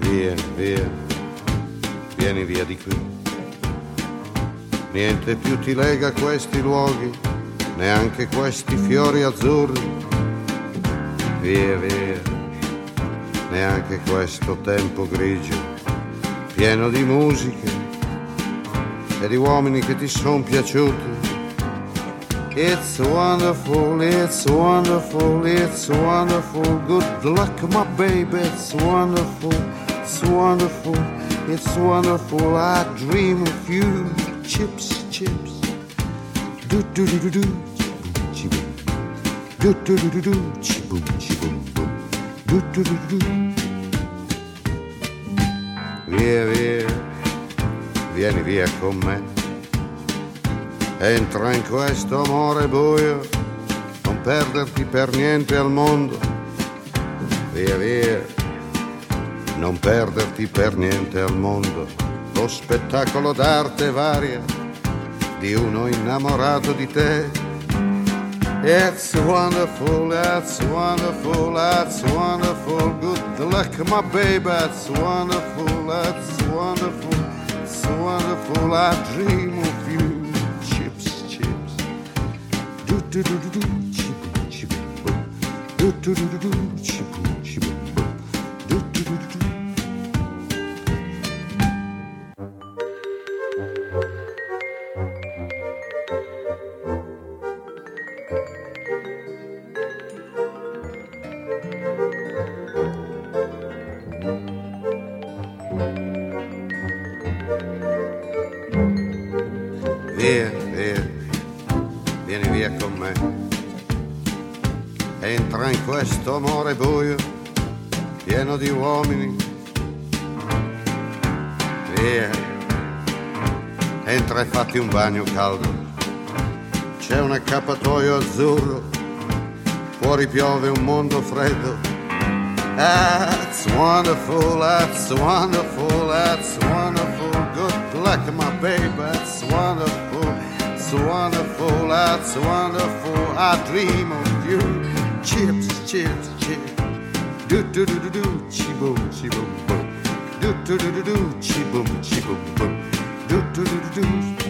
Via, via, vieni via di qui. Niente più ti lega a questi luoghi, neanche questi fiori azzurri. Via, via, neanche questo tempo grigio, pieno di musiche e di uomini che ti son piaciuti. It's wonderful, it's wonderful, it's wonderful. Good luck, my baby, it's wonderful, it's wonderful, it's wonderful. I dream of you, chips, chips. Do do do do do, chiboom, do do do do do, chiboom, chiboom, boom, do do do do do. Via, via, vieni via con me. Entra in questo amore buio, non perderti per niente al mondo. Via, via, non perderti per niente al mondo. Lo spettacolo d'arte varia di uno innamorato di te. It's wonderful, it's wonderful, it's wonderful. Good luck, my baby, it's wonderful, it's wonderful, it's wonderful. I dream of you. Do do do do, chiboom, chiboom, boom. Do do do do do, chiboom, chiboom, boom. Do do do do do. Via, via, vieni via con me. Entra in questo amore buio, pieno di uomini. Via, entra e fatti un bagno caldo. C'è un accappatoio azzurro, fuori piove un mondo freddo. That's wonderful, that's wonderful, that's wonderful. Good luck, my baby, that's wonderful, it's wonderful, that's wonderful. I dream of you. Chips, chips, chips. Do do do do do, chiboom, chiboom, boom. Do do do do do, chiboom, chiboom, boom. Do do do do do.